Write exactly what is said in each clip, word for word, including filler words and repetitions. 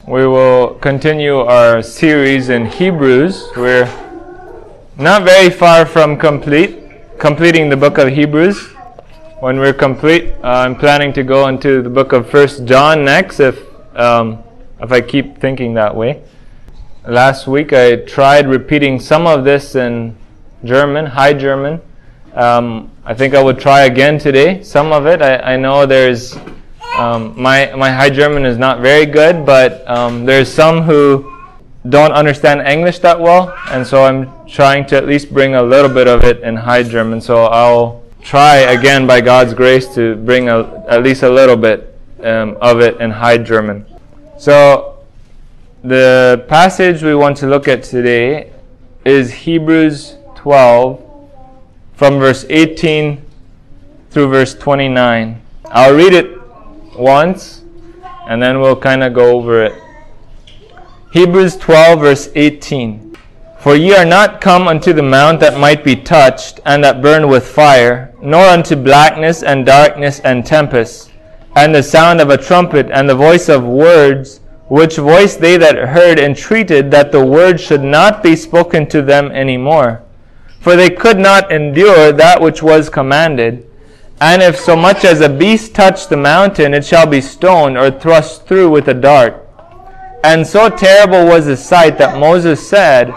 we will continue our series in Hebrews. We're not very far from complete, completing the book of Hebrews. When we're complete, uh, I'm planning to go into the book of First John next, if um, if I keep thinking that way. Last week I tried repeating some of this in German, High German. Um, I think I would try again today. Some of it, I, I know there's, um, my, my High German is not very good, but um, there's some who don't understand English that well, and so I'm trying to at least bring a little bit of it in High German. So I'll try again by God's grace to bring a, at least a little bit um, of it in High German. So the passage we want to look at today is Hebrews twelve, from verse eighteen through verse twenty-nine. I'll read it once, and then we'll kind of go over it. Hebrews twelve, verse eighteen. For ye are not come unto the mount that might be touched, and that burned with fire, nor unto blackness and darkness and tempest, and the sound of a trumpet, and the voice of words, which voice they that heard entreated that the word should not be spoken to them any more. For they could not endure that which was commanded. And if so much as a beast touch the mountain, it shall be stoned or thrust through with a dart. And so terrible was the sight that Moses said,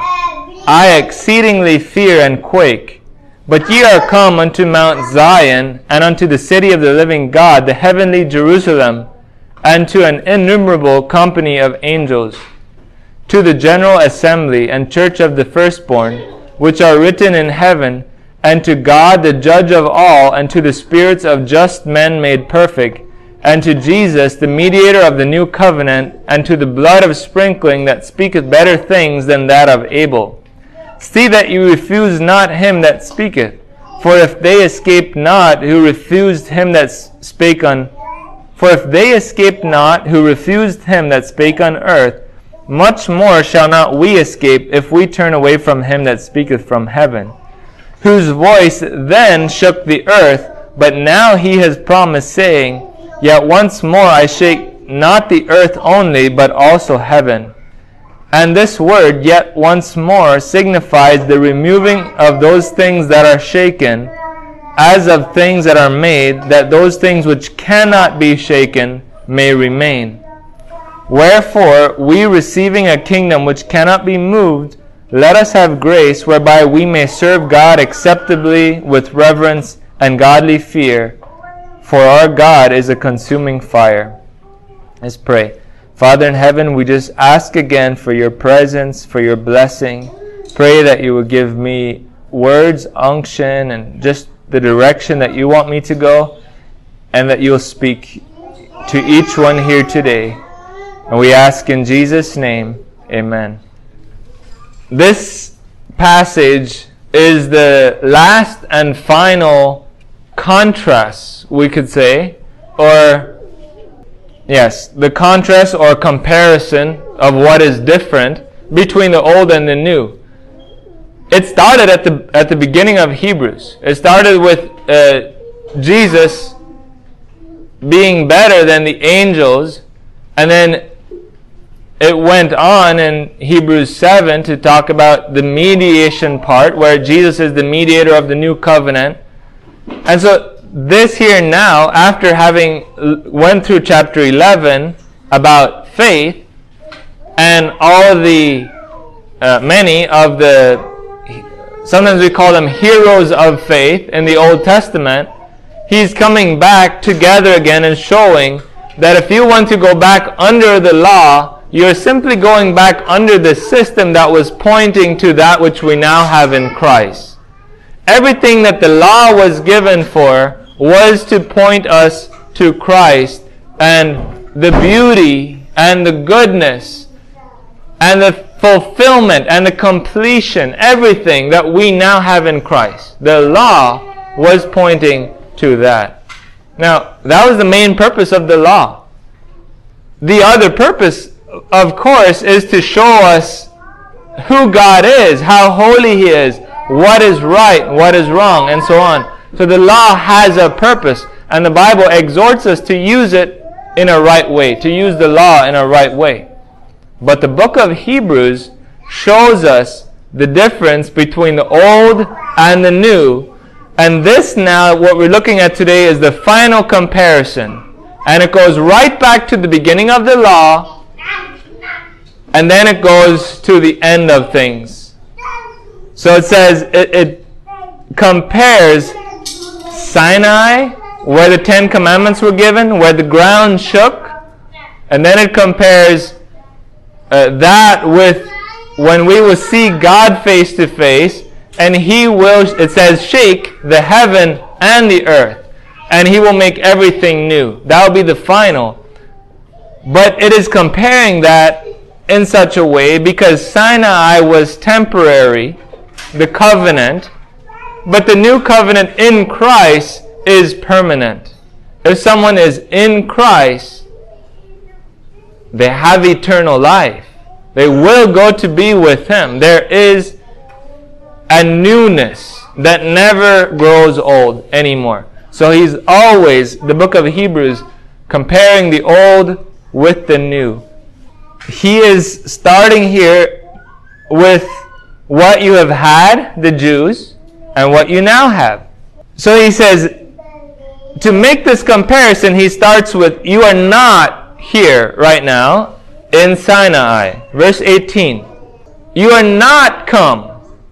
I exceedingly fear and quake. But ye are come unto Mount Zion, and unto the city of the living God, the heavenly Jerusalem, and to an innumerable company of angels, to the general assembly and church of the firstborn, which are written in heaven, and to God the judge of all, and to the spirits of just men made perfect, and to Jesus the mediator of the new covenant, and to the blood of sprinkling that speaketh better things than that of Abel. See that you refuse not him that speaketh, for if they escaped not who refused him that spake on for if they escaped not who refused him that spake on earth, much more shall not we escape if we turn away from him that speaketh from heaven, whose voice then shook the earth, but now he has promised, saying, Yet once more I shake not the earth only, but also heaven. And this word, yet once more, signifies the removing of those things that are shaken, as of things that are made, that those things which cannot be shaken may remain. Wherefore, we receiving a kingdom which cannot be moved, let us have grace whereby we may serve God acceptably with reverence and godly fear, for our God is a consuming fire. Let's pray. Father in heaven, we just ask again for your presence, for your blessing. Pray that you will give me words, unction, and just the direction that you want me to go, and that you'll speak to each one here today. And we ask in Jesus' name, amen. This passage is the last and final contrast, we could say, or yes, the contrast or comparison of what is different between the old and the new. It started at the at the beginning of Hebrews. It started with uh, Jesus being better than the angels, and then it went on in Hebrews seven to talk about the mediation part, where Jesus is the mediator of the new covenant. And so this here now, after having went through chapter eleven about faith and all the uh, many of the, sometimes we call them heroes of faith in the Old Testament, he's coming back together again and showing that if you want to go back under the law, you're simply going back under the system that was pointing to that which we now have in Christ. Everything that the law was given for was to point us to Christ and the beauty and the goodness and the fulfillment and the completion, everything that we now have in Christ. The law was pointing to that. Now, that was the main purpose of the law. The other purpose, of course, is to show us who God is, how holy He is, what is right, what is wrong, and so on. So the law has a purpose, and the Bible exhorts us to use it in a right way, to use the law in a right way. But the book of Hebrews shows us the difference between the old and the new. And this now, what we're looking at today, is the final comparison. And it goes right back to the beginning of the law, and then it goes to the end of things. So it says, it, it compares Sinai, where the Ten Commandments were given, where the ground shook, and then it compares uh, that with when we will see God face to face, and He will, it says, shake the heaven and the earth, and He will make everything new. That will be the final. But it is comparing that in such a way because Sinai was temporary, the covenant, but the new covenant in Christ is permanent. If someone is in Christ, they have eternal life. They will go to be with Him. There is a newness that never grows old anymore. So he's always, the book of Hebrews, comparing the old with the new. He is starting here with what you have had, the Jews, and what you now have. So he says, to make this comparison, he starts with, you are not here right now in Sinai. Verse eighteen. You are not come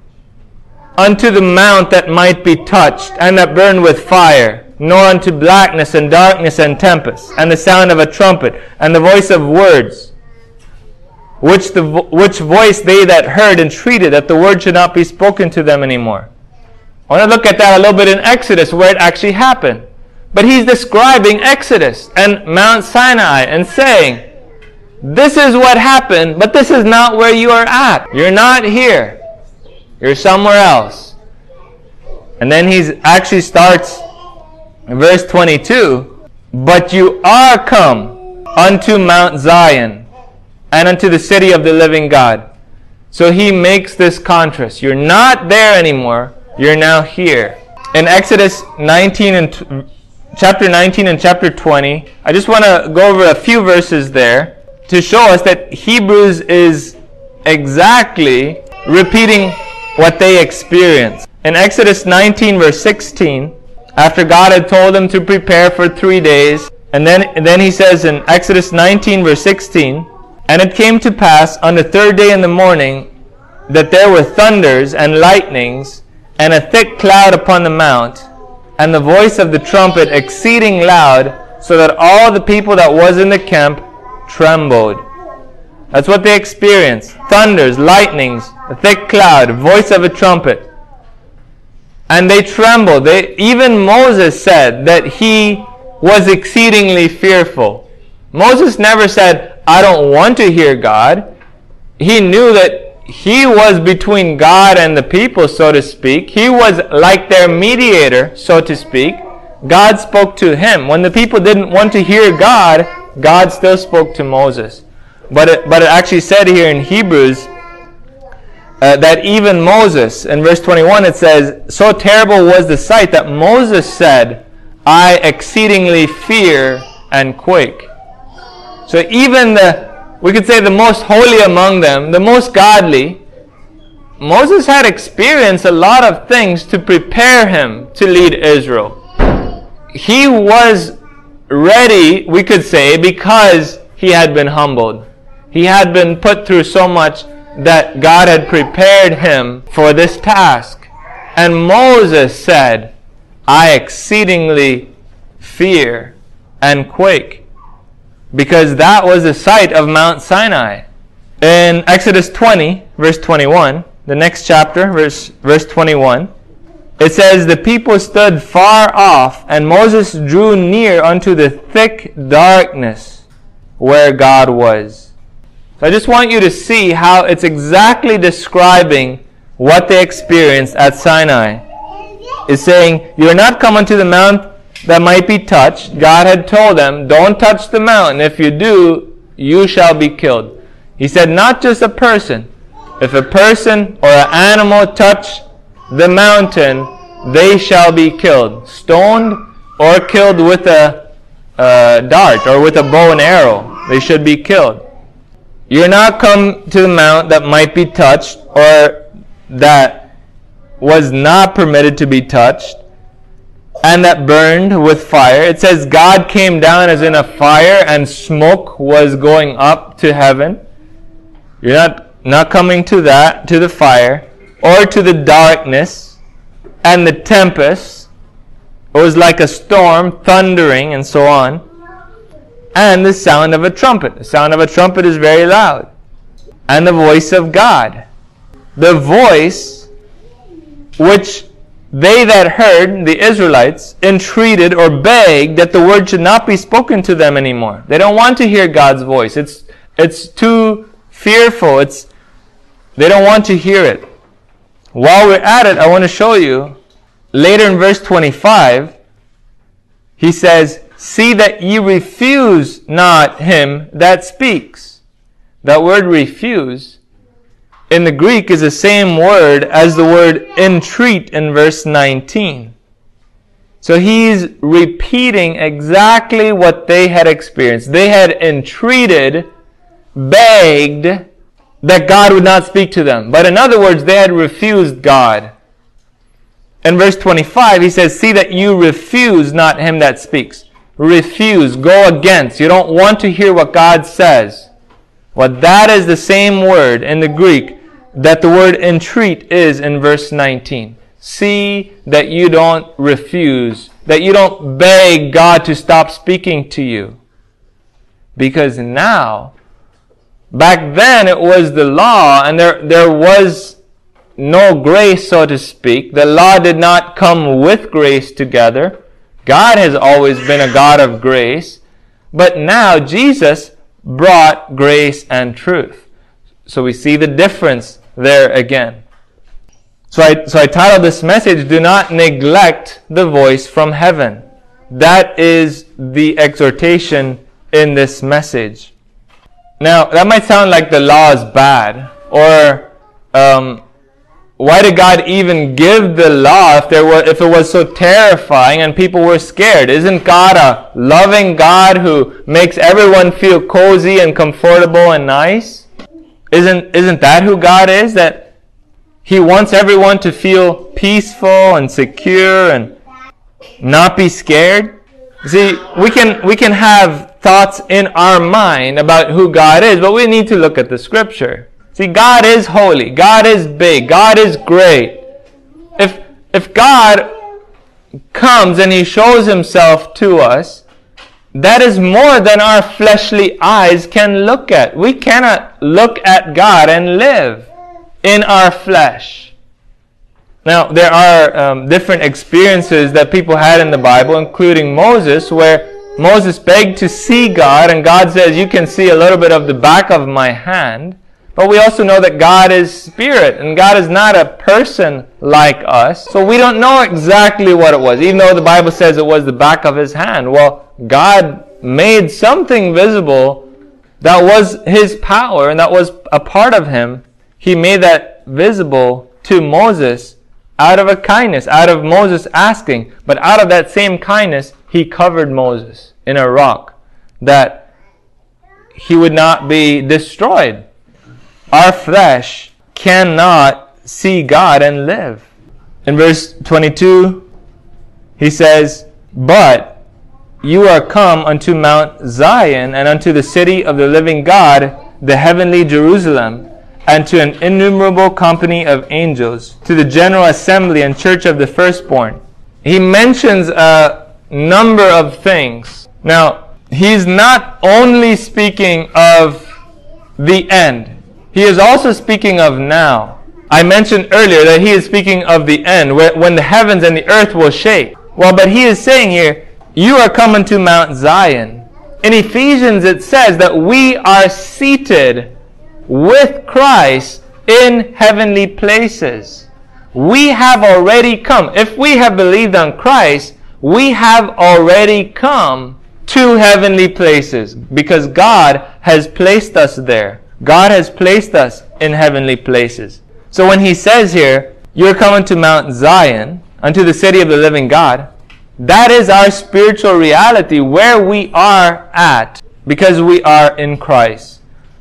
unto the mount that might be touched, and that burned with fire, nor unto blackness and darkness and tempest, and the sound of a trumpet, and the voice of words, which the vo- which voice they that heard entreated that the word should not be spoken to them anymore. I want to look at that a little bit in Exodus, where it actually happened. But he's describing Exodus and Mount Sinai and saying, this is what happened, but this is not where you are at. You're not here. You're somewhere else. And then he actually starts in verse twenty-two. But you are come unto Mount Zion and unto the city of the living God. So he makes this contrast. You're not there anymore. You're now here. In Exodus nineteen and t- chapter nineteen and chapter twenty, I just want to go over a few verses there to show us that Hebrews is exactly repeating what they experienced. In Exodus nineteen verse sixteen, after God had told them to prepare for three days, and then, and then he says in Exodus nineteen verse sixteen, and it came to pass on the third day in the morning that there were thunders and lightnings and a thick cloud upon the mount, and the voice of the trumpet exceeding loud, so that all the people that was in the camp trembled. That's what they experienced. Thunders, lightnings, a thick cloud, voice of a trumpet. And they trembled. They, even Moses said that he was exceedingly fearful. Moses never said, I don't want to hear God. He knew that he was between God and the people, so to speak. He was like their mediator, so to speak. God spoke to him. When the people didn't want to hear God, God still spoke to Moses. But it, but it actually said here in Hebrews uh, that even Moses, in verse twenty-one it says, so terrible was the sight that Moses said, I exceedingly fear and quake. So even the, we could say the most holy among them, the most godly, Moses had experienced a lot of things to prepare him to lead Israel. He was ready, we could say, because he had been humbled. He had been put through so much that God had prepared him for this task. And Moses said, I exceedingly fear and quake. Because that was the site of Mount Sinai. In Exodus twenty, verse twenty-one, the next chapter, verse, verse twenty-one, it says, the people stood far off, and Moses drew near unto the thick darkness where God was. So I just want you to see how it's exactly describing what they experienced at Sinai. It's saying, you are not come unto the mount that might be touched. God had told them, don't touch the mountain. If you do, you shall be killed. He said, not just a person. If a person or an animal touch the mountain, they shall be killed, stoned or killed with a uh, dart or with a bow and arrow. They should be killed. You're not come to the mount that might be touched or that was not permitted to be touched and that burned with fire. It says God came down as in a fire and smoke was going up to heaven. You're not, not coming to that, to the fire, or to the darkness and the tempest. It was like a storm, thundering and so on. And the sound of a trumpet. The sound of a trumpet is very loud. And the voice of God. The voice which they that heard, the Israelites, entreated or begged that the word should not be spoken to them anymore. They don't want to hear God's voice. It's it's too fearful. It's they don't want to hear it. While we're at it, I want to show you, later in verse twenty-five, he says, see that ye refuse not him that speaks. That word refuse in the Greek is the same word as the word entreat in verse nineteen. So he's repeating exactly what they had experienced. They had entreated, begged that God would not speak to them. But in other words, they had refused God. In verse twenty-five, he says, see that you refuse not him that speaks. Refuse, go against. You don't want to hear what God says. Well, that is the same word in the Greek that the word entreat is in verse nineteen. See that you don't refuse, that you don't beg God to stop speaking to you. Because now, back then it was the law and there, there was no grace, so to speak. The law did not come with grace together. God has always been a God of grace. But now Jesus brought grace and truth. So we see the difference there again. So I, so I titled this message, Do Not Neglect the Voice from Heaven. That is the exhortation in this message. Now, that might sound like the law is bad. Or, um, why did God even give the law if there was, if it was so terrifying and people were scared? Isn't God a loving God who makes everyone feel cozy and comfortable and nice? Isn't, isn't that who God is? That He wants everyone to feel peaceful and secure and not be scared? See, we can, we can have thoughts in our mind about who God is, but we need to look at the Scripture. See, God is holy. God is big. God is great. If, if God comes and He shows Himself to us, that is more than our fleshly eyes can look at. We cannot look at God and live in our flesh. Now, there are um, different experiences that people had in the Bible, including Moses, where Moses begged to see God, and God says, you can see a little bit of the back of my hand. But we also know that God is spirit, and God is not a person like us. So we don't know exactly what it was, even though the Bible says it was the back of His hand. Well, God made something visible that was His power, and that was a part of Him. He made that visible to Moses out of a kindness, out of Moses asking. But out of that same kindness, He covered Moses in a rock, that he would not be destroyed. Our flesh cannot see God and live. In verse twenty-two, he says, but you are come unto Mount Zion, and unto the city of the living God, the heavenly Jerusalem, and to an innumerable company of angels, to the general assembly and church of the firstborn. He mentions a number of things. Now, he's not only speaking of the end. He is also speaking of now. I mentioned earlier that he is speaking of the end, when the heavens and the earth will shake. Well, but he is saying here, you are coming to Mount Zion. In Ephesians it says that we are seated with Christ in heavenly places. We have already come. If we have believed on Christ, we have already come to heavenly places because God has placed us there. God has placed us in heavenly places. So when he says here, you're coming to Mount Zion, unto the city of the living God, that is our spiritual reality where we are at because we are in Christ.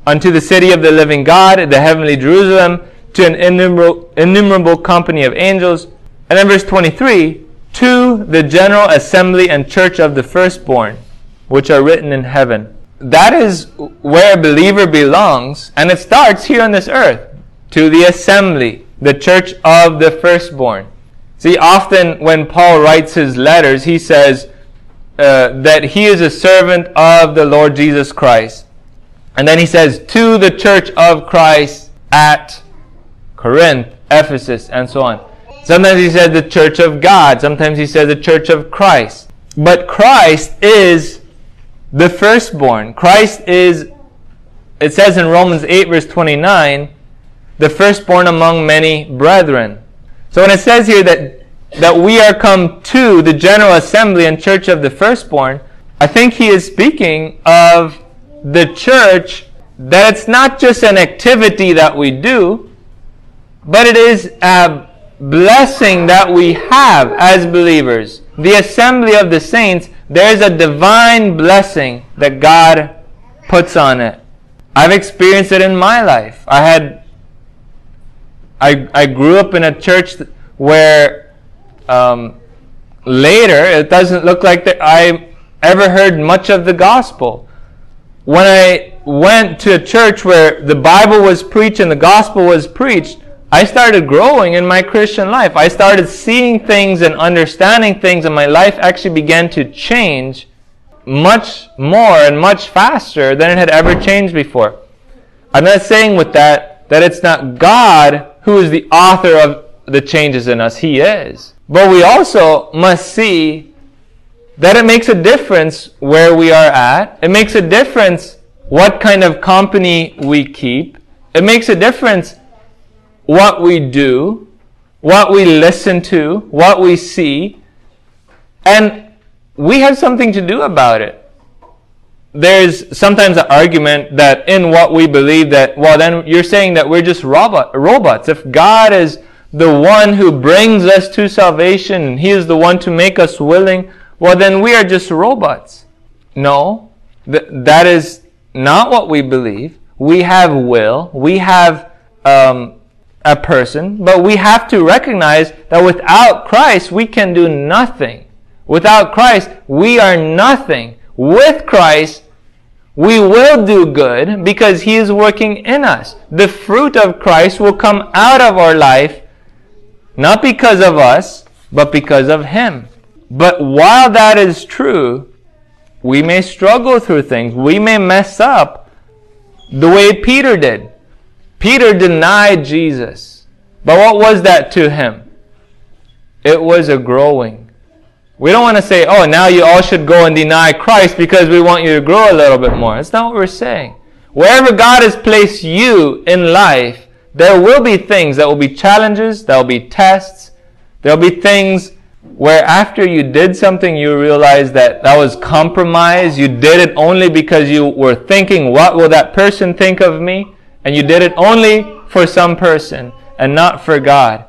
unto the city of the living God, the heavenly Jerusalem, to an innumerable, innumerable company of angels. And then verse twenty-three, to the general assembly and church of the firstborn, which are written in heaven. That is where a believer belongs, and it starts here on this earth, to the assembly, the church of the firstborn. See, often when Paul writes his letters, he says uh, that he is a servant of the Lord Jesus Christ. And then he says, to the church of Christ at Corinth, Ephesus, and so on. Sometimes he says the church of God. Sometimes he says the church of Christ. But Christ is the firstborn. Christ is, it says in Romans eight verse twenty-nine, the firstborn among many brethren. So when it says here that, that we are come to the general assembly and church of the firstborn, I think he is speaking of the church, that it's not just an activity that we do, but it is a blessing that we have as believers. The assembly of the saints, there's a divine blessing that God puts on it. I've experienced it in my life. I had, I, I grew up in a church where um, later it doesn't look like that I ever heard much of the gospel. When I went to a church where the Bible was preached and the gospel was preached, I started growing in my Christian life. I started seeing things and understanding things, and my life actually began to change much more and much faster than it had ever changed before. I'm not saying with that that it's not God who is the author of the changes in us. He is. But we also must see that it makes a difference where we are at. It makes a difference what kind of company we keep. It makes a difference what we do, what we listen to, what we see, and we have something to do about it. There's sometimes an argument that in what we believe that, well, then you're saying that we're just robot, robots. If God is the one who brings us to salvation and He is the one to make us willing, well, then we are just robots. No, th- that is not what we believe. We have will. We have um, a person, but we have to recognize that without Christ, we can do nothing. Without Christ, we are nothing. With Christ, we will do good because He is working in us. The fruit of Christ will come out of our life, not because of us, but because of Him. But while that is true, we may struggle through things. We may mess up the way Peter did. Peter denied Jesus. But what was that to him? It was a growing. We don't want to say, oh, now you all should go and deny Christ because we want you to grow a little bit more. That's not what we're saying. Wherever God has placed you in life, there will be things that will be challenges, there will be tests, there will be things where after you did something, you realize that that was compromise. You did it only because you were thinking, what will that person think of me? And you did it only for some person and not for God.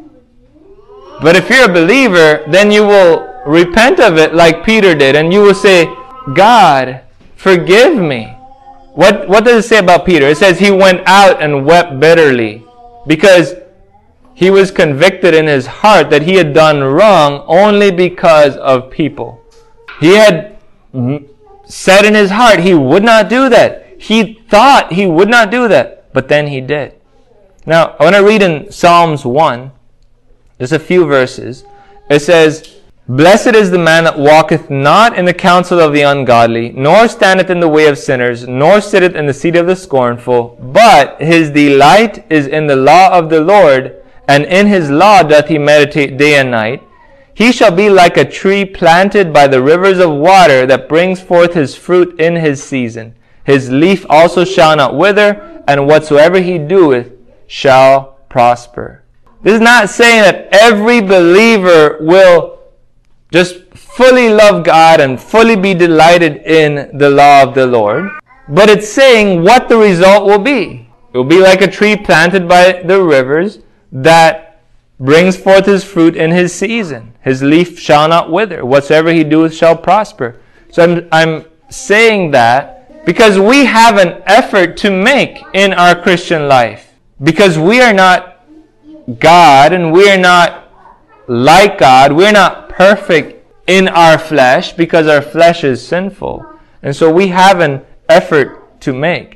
But if you're a believer, then you will repent of it like Peter did, and you will say, God, forgive me. What, what does it say about Peter? It says he went out and wept bitterly because he was convicted in his heart that he had done wrong only because of people. He had said in his heart he would not do that. He thought he would not do that, but then he did. Now, I want to read in Psalms one, just a few verses. It says, Blessed is the man that walketh not in the counsel of the ungodly, nor standeth in the way of sinners, nor sitteth in the seat of the scornful, but his delight is in the law of the Lord, and in his law doth he meditate day and night. He shall be like a tree planted by the rivers of water, that brings forth his fruit in his season. His leaf also shall not wither, and whatsoever he doeth shall prosper. This is not saying that every believer will just fully love God and fully be delighted in the law of the Lord. But it's saying what the result will be. It will be like a tree planted by the rivers that brings forth his fruit in his season. His leaf shall not wither. Whatsoever he doeth shall prosper. So I'm, I'm saying that Because we have an effort to make in our Christian life. Because we are not God and we are not like God. We're not perfect in our flesh because our flesh is sinful. And so we have an effort to make.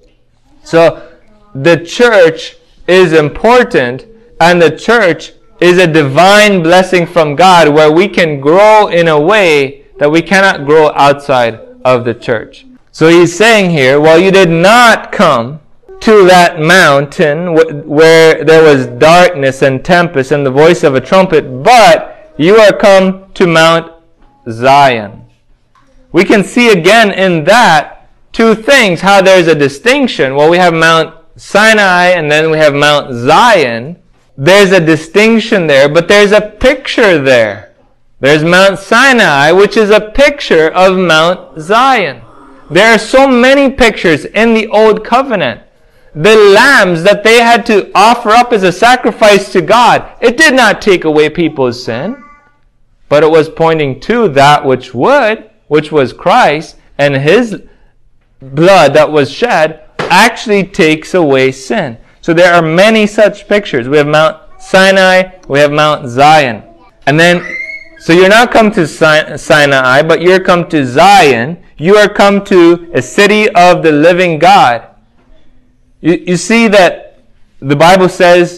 So the church is important, and the church is a divine blessing from God where we can grow in a way that we cannot grow outside of the church. So he's saying here, well, you did not come to that mountain where there was darkness and tempest and the voice of a trumpet, but you are come to Mount Zion. We can see again in that two things, how there's a distinction. Well, we have Mount Sinai and then we have Mount Zion. There's a distinction there, but there's a picture there. There's Mount Sinai, which is a picture of Mount Zion. There are so many pictures in the Old Covenant. The lambs that they had to offer up as a sacrifice to God, it did not take away people's sin, but it was pointing to that which would, which was Christ, and His blood that was shed actually takes away sin. So there are many such pictures. We have Mount Sinai, we have Mount Zion. And then, so you're not come to Sinai, but you're come to Zion. You are come to a city of the living God. You, you see that the Bible says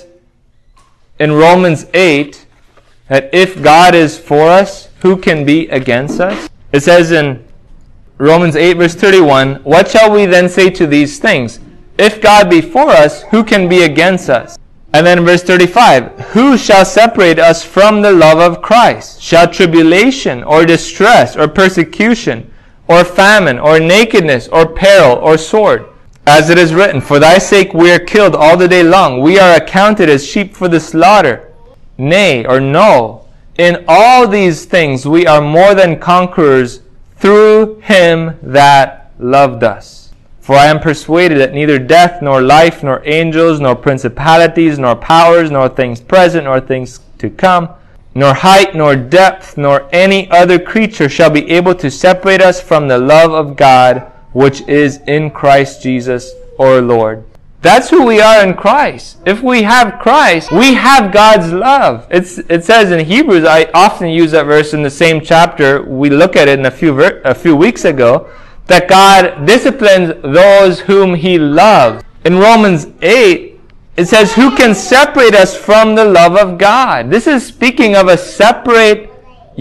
in Romans eight that if God is for us, who can be against us? It says in Romans eight verse thirty-one, what shall we then say to these things? If God be for us, who can be against us? And then verse thirty-five, who shall separate us from the love of Christ? Shall tribulation or distress or persecution or famine or nakedness or peril or sword? As it is written, for thy sake we are killed all the day long. We are accounted as sheep for the slaughter. Nay, or no, in all these things we are more than conquerors through Him that loved us. For I am persuaded that neither death, nor life, nor angels, nor principalities, nor powers, nor things present, nor things to come, nor height, nor depth, nor any other creature shall be able to separate us from the love of God, which is in Christ Jesus our Lord. That's who we are in Christ. If we have Christ, we have God's love. It's, it says in Hebrews, I often use that verse in the same chapter. We look at it in a few, ver- a few weeks ago, that God disciplines those whom He loves. In Romans eight, it says, who can separate us from the love of God? This is speaking of a separate,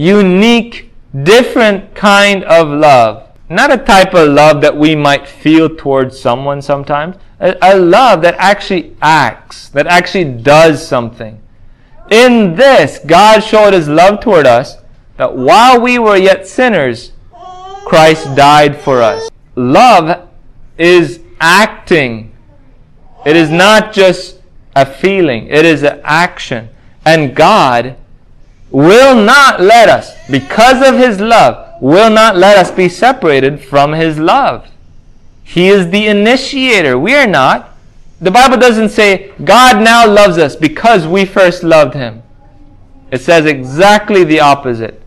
unique, different kind of love. Not a type of love that we might feel towards someone sometimes. A, a love that actually acts, that actually does something. In this, God showed His love toward us, that while we were yet sinners, Christ died for us. Love is acting. It is not just a feeling. It is an action. And God will not let us, because of His love, will not let us be separated from His love. He is the initiator. We are not. The Bible doesn't say God now loves us because we first loved Him. It says exactly the opposite.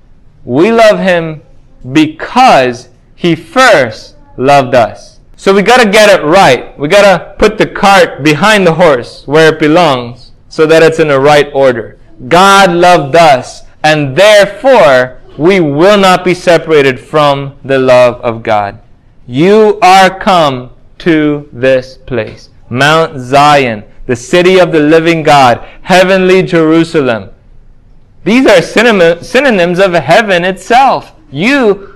We love Him because He first loved us. So we got to get it right. We got to put the cart behind the horse where it belongs so that it's in the right order. God loved us, and therefore we will not be separated from the love of God. You are come to this place, Mount Zion, the city of the living God, heavenly Jerusalem. These are synonyms of heaven itself. You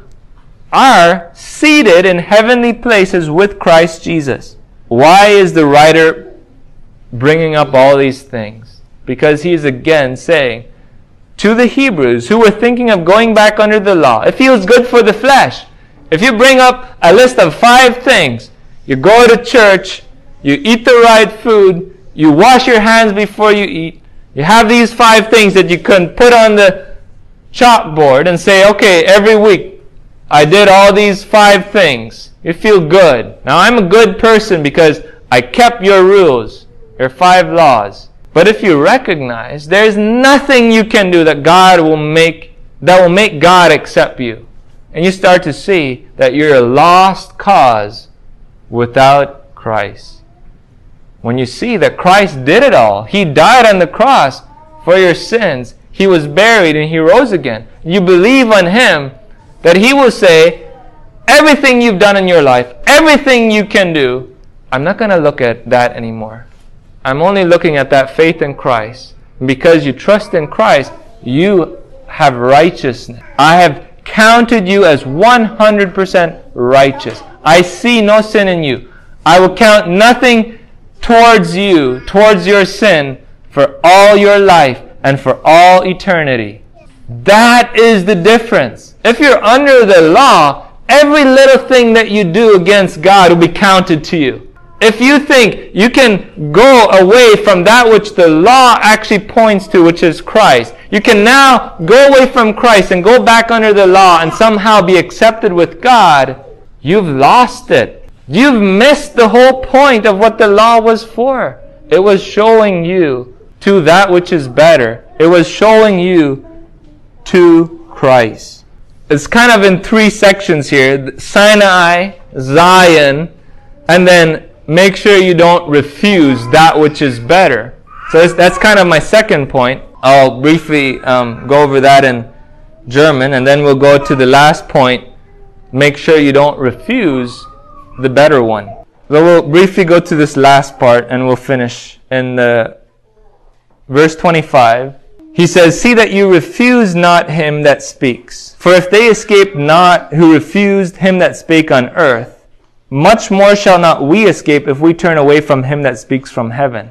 are seated in heavenly places with Christ Jesus. Why is the writer bringing up all these things? Because he is again saying to the Hebrews who were thinking of going back under the law, it feels good for the flesh. If you bring up a list of five things, you go to church, you eat the right food, you wash your hands before you eat, you have these five things that you can put on the chalkboard and say, okay, every week I did all these five things. You feel good. Now I'm a good person because I kept your rules, your five laws. But if you recognize there's nothing you can do that God will make that will make God accept you. and you start to see that you're a lost cause without Christ. When you see that Christ did it all, He died on the cross for your sins, He was buried and He rose again. You believe on Him, that He will say, everything you've done in your life, everything you can do, I'm not going to look at that anymore. I'm only looking at that faith in Christ. Because you trust in Christ, you have righteousness. I have counted you as one hundred percent righteous. I see no sin in you. I will count nothing towards you, towards your sin, for all your life and for all eternity. That is the difference. If you're under the law, every little thing that you do against God will be counted to you. If you think you can go away from that which the law actually points to, which is Christ, you can now go away from Christ and go back under the law and somehow be accepted with God, you've lost it. You've missed the whole point of what the law was for. It was showing you to that which is better. It was showing you to Christ. It's kind of in three sections here. Sinai, Zion, and then make sure you don't refuse that which is better. So that's kind of my second point. I'll briefly um, go over that in German, and then we'll go to the last point. Make sure you don't refuse the better one. So we'll briefly go to this last part, and we'll finish in the verse twenty-five. He says, see that you refuse not him that speaks. For if they escaped not who refused him that spake on earth, much more shall not we escape if we turn away from him that speaks from heaven.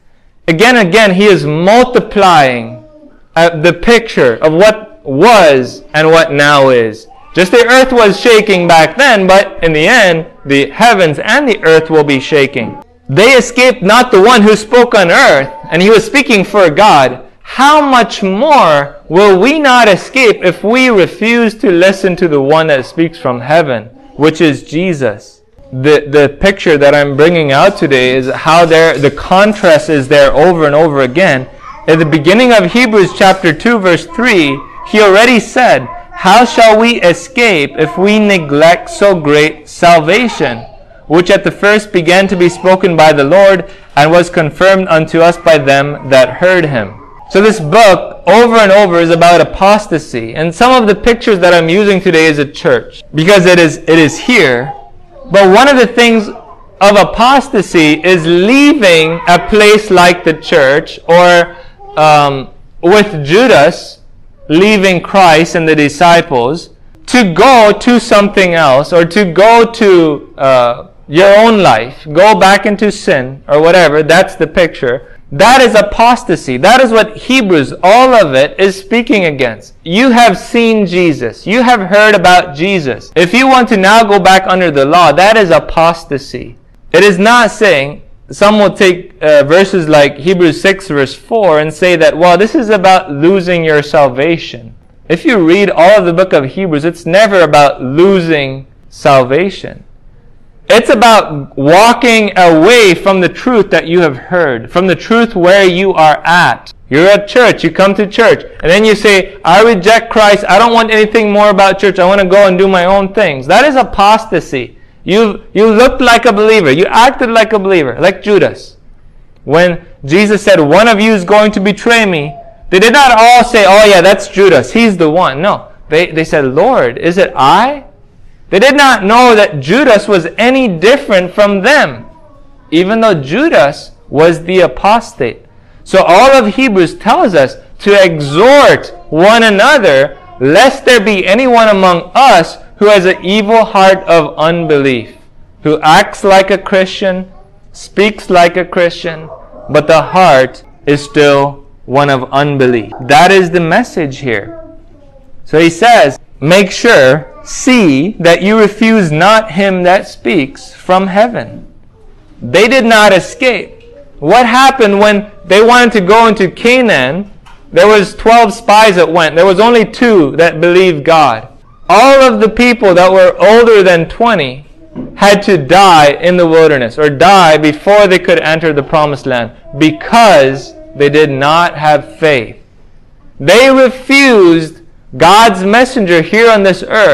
Again and again, he is multiplying uh, the picture of what was and what now is. Just the earth was shaking back then, but in the end, the heavens and the earth will be shaking. They escaped not the one who spoke on earth, and he was speaking for God. How much more will we not escape if we refuse to listen to the one that speaks from heaven, which is Jesus? The the picture that I'm bringing out today is how there the contrast is there over and over again. At the beginning of Hebrews chapter two verse three, he already said, how shall we escape if we neglect so great salvation, which at the first began to be spoken by the Lord, and was confirmed unto us by them that heard him. So this book, over and over, is about apostasy. And some of the pictures that I'm using today is a church, because it is it is here. But one of the things of apostasy is leaving a place like the church, or um, with Judas leaving Christ and the disciples, to go to something else, or to go to uh, your own life, go back into sin, or whatever. That's the picture. That is apostasy. That is what Hebrews, all of it, is speaking against. You have seen Jesus. You have heard about Jesus. If you want to now go back under the law, that is apostasy. It is not saying, some will take uh, verses like Hebrews six verse four and say that, well, this is about losing your salvation. If you read all of the book of Hebrews, it's never about losing salvation. It's about walking away from the truth that you have heard, from the truth where you are at. You're at church, you come to church, and then you say, I reject Christ, I don't want anything more about church, I want to go and do my own things. That is apostasy. You, you looked like a believer, you acted like a believer, like Judas. When Jesus said, one of you is going to betray me, they did not all say, oh yeah, that's Judas, he's the one. No, they, they said, Lord, is it I? They did not know that Judas was any different from them, even though Judas was the apostate. So all of Hebrews tells us to exhort one another, lest there be anyone among us who has an evil heart of unbelief, who acts like a Christian, speaks like a Christian, but the heart is still one of unbelief. That is the message here. So he says, make sure, see that you refuse not him that speaks from heaven. They did not escape. What happened when they wanted to go into Canaan? There was twelve spies that went. There was only two that believed God. All of the people that were older than twenty had to die in the wilderness, or die before they could enter the promised land, because they did not have faith. They refused God's messenger here on this earth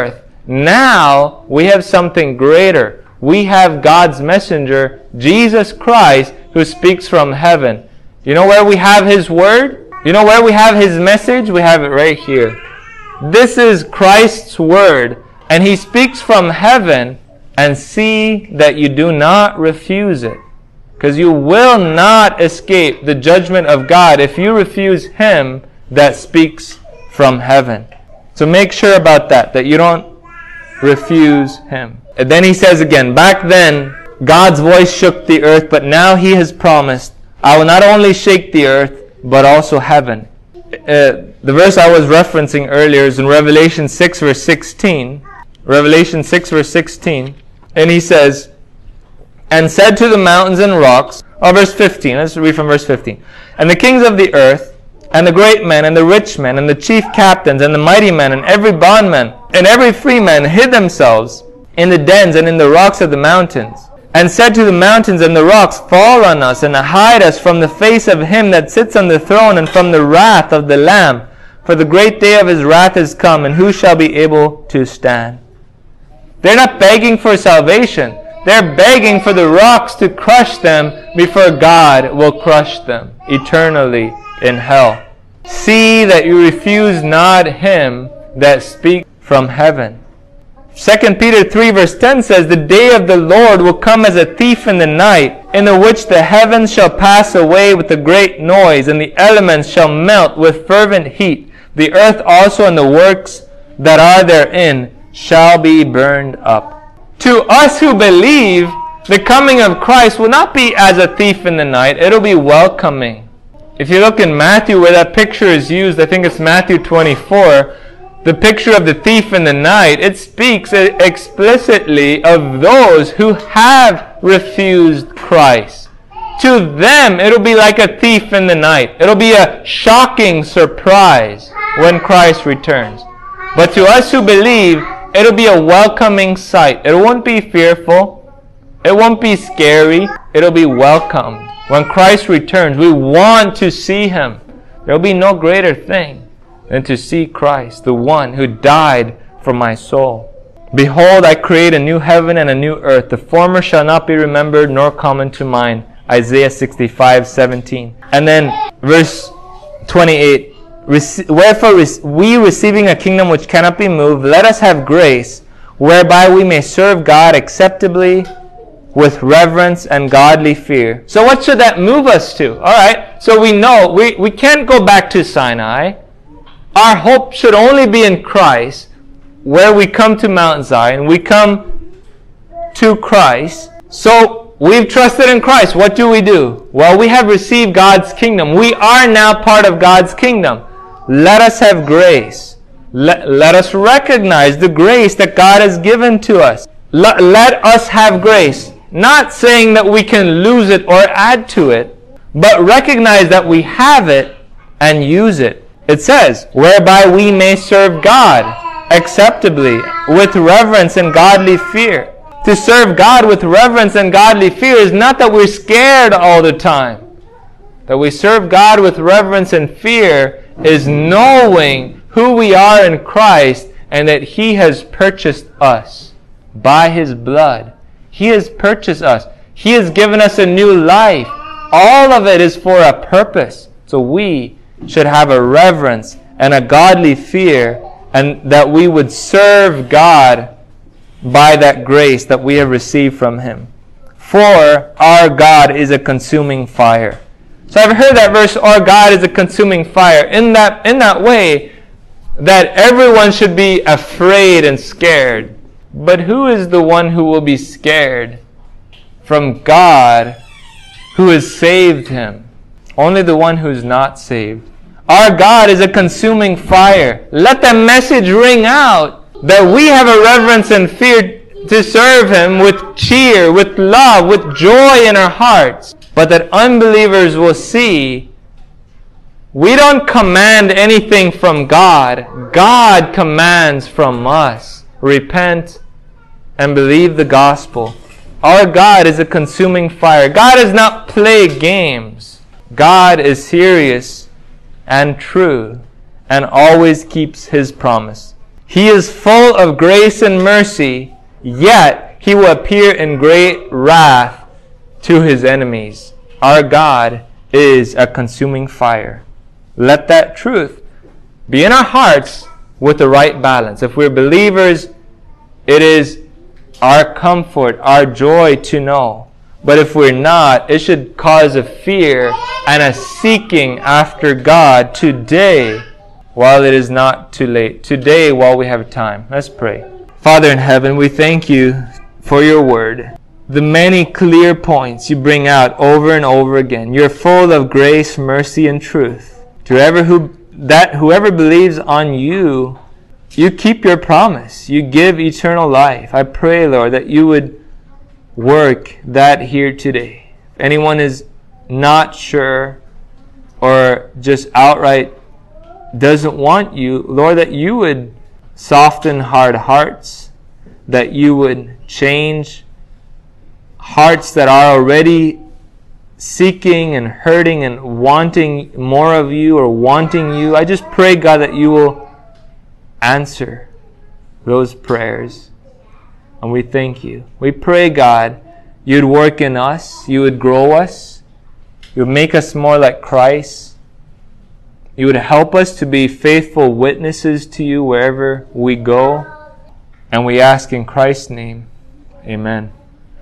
Now we have something greater. We have God's messenger, Jesus Christ, who speaks from heaven. You know where we have His word? You know where we have His message? We have it right here. This is Christ's word, and He speaks from heaven, and see that you do not refuse it. Because you will not escape the judgment of God if you refuse Him that speaks from heaven. So make sure about that, that you don't refuse Him. And then He says again, back then God's voice shook the earth, but now He has promised, I will not only shake the earth, but also heaven. Uh, the verse I was referencing earlier is in Revelation six verse sixteen. Revelation six verse sixteen. And He says, and said to the mountains and rocks, oh, verse fifteen, let's read from verse fifteen. And the kings of the earth, and the great men, and the rich men, and the chief captains, and the mighty men, and every bondman, and every free man hid themselves in the dens and in the rocks of the mountains, and said to the mountains and the rocks, fall on us, and hide us from the face of Him that sits on the throne, and from the wrath of the Lamb. For the great day of His wrath is come, and who shall be able to stand? They're not begging for salvation. They're begging for the rocks to crush them before God will crush them eternally in hell. See that you refuse not Him that speaks from heaven. Second Peter three verse ten says, the day of the Lord will come as a thief in the night, in the which the heavens shall pass away with a great noise, and the elements shall melt with fervent heat. The earth also and the works that are therein shall be burned up. To us who believe, the coming of Christ will not be as a thief in the night. It'll be welcoming. If you look in Matthew where that picture is used, I think it's Matthew twenty-four, the picture of the thief in the night, it speaks explicitly of those who have refused Christ. To them, it'll be like a thief in the night. It'll be a shocking surprise when Christ returns. But to us who believe, it'll be a welcoming sight. It won't be fearful. It won't be scary. It'll be welcomed. When Christ returns, we want to see Him. There'll be no greater thing than to see Christ, the one who died for my soul. Behold, I create a new heaven and a new earth. The former shall not be remembered, nor come into mind. Isaiah sixty-five seventeen. And then verse twenty-eight. Wherefore we, receiving a kingdom which cannot be moved, let us have grace, whereby we may serve God acceptably with reverence and godly fear. So what should that move us to? All right, so we know we, we can't go back to Sinai. Our hope should only be in Christ, where we come to Mount Zion. We come to Christ. So we've trusted in Christ. What do we do? Well, we have received God's kingdom. We are now part of God's kingdom. Let us have grace. Let, let us recognize the grace that God has given to us. Let, let us have grace. Not saying that we can lose it or add to it, but recognize that we have it and use it. It says, whereby we may serve God acceptably with reverence and godly fear. To serve God with reverence and godly fear is not that we're scared all the time. That we serve God with reverence and fear is knowing who we are in Christ and that He has purchased us by His blood. He has purchased us. He has given us a new life. All of it is for a purpose. So we should have a reverence and a godly fear, and that we would serve God by that grace that we have received from Him. For our God is a consuming fire. So I've heard that verse, our God is a consuming fire, in that, in that way that everyone should be afraid and scared. But who is the one who will be scared from God who has saved him? Only the one who is not saved. Our God is a consuming fire. Let that message ring out that we have a reverence and fear to serve Him with cheer, with love, with joy in our hearts. But that unbelievers will see we don't command anything from God. God commands from us. Repent and believe the gospel. Our God is a consuming fire. God does not play games. God is serious and true and always keeps His promise. He is full of grace and mercy, yet He will appear in great wrath to His enemies. Our God is a consuming fire. Let that truth be in our hearts with the right balance. If we're believers, it is our comfort, our joy to know. But if we're not, it should cause a fear and a seeking after God today, while it is not too late. Today, while we have time. Let's pray. Father in heaven, we thank You for Your word. The many clear points You bring out over and over again. You're full of grace, mercy, and truth. To whoever who that whoever believes on You, You keep Your promise. You give eternal life. I pray, Lord, that You would work that here today. If anyone is not sure or just outright doesn't want You, Lord, that You would soften hard hearts, that You would change hearts that are already seeking and hurting and wanting more of You or wanting You. I just pray, God, that You will answer those prayers. And we thank You. We pray, God, You'd work in us. You would grow us. You would make us more like Christ. You would help us to be faithful witnesses to You wherever we go. And we ask in Christ's name, amen.